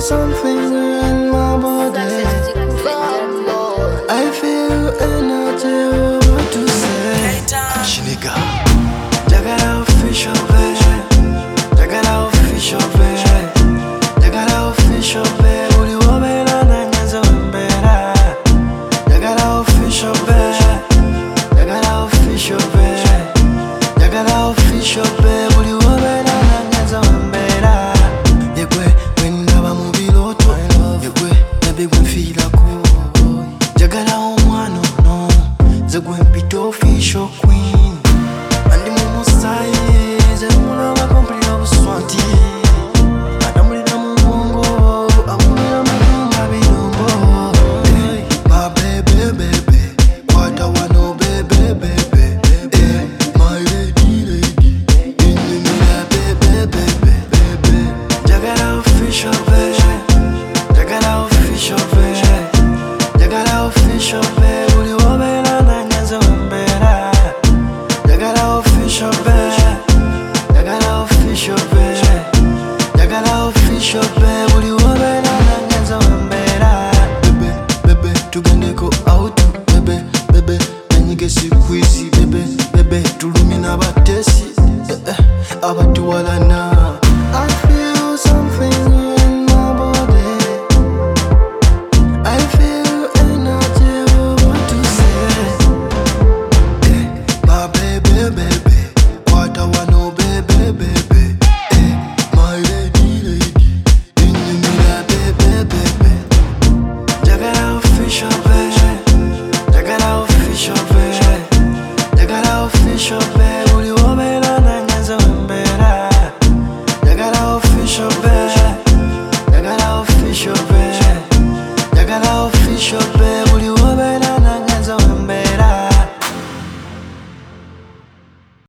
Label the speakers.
Speaker 1: something in my body. I feel energy, what to say. Shiniga, Jagara official, Jagara official, Jagara official, Uli wabela na nyanza wembera. Jagara official, Jagara official, Jagara official, Uli wabela na nyanza wembera. Yekwe, wendaba mubiloto, yekwe, nabigwe fila ku. Jagala omwana ono, zegwe mpita official queen. Andi mumusaye, zemulaba complete obuswanti. Adamulira mu mwongo, amulira mu nyumba birombo. My baby, baby, kwata wano baby, baby. My lady, lady, indimira baby, baby, baby. Jagala official, Jagala official, Jagala official, uli wabela na nyanza wembera. Jagala official, Jagala official, Jagala official, uli wabela na nyanza wembera. Bebe, bebe, tugendeko out, bebe, bebe, nanyige sikwizi, bebe, bebe, tulumina batesi, abatuwalana. I feel something in my body. I feel energy, what to say. My baby, baby, what I wanna, baby, baby. My lady, lady, in the mirror, baby, baby. Jagara official, Jagara official, Jagara official, uli wabela na nyanza wembera. Jagara official, Jagara official, Jagara official.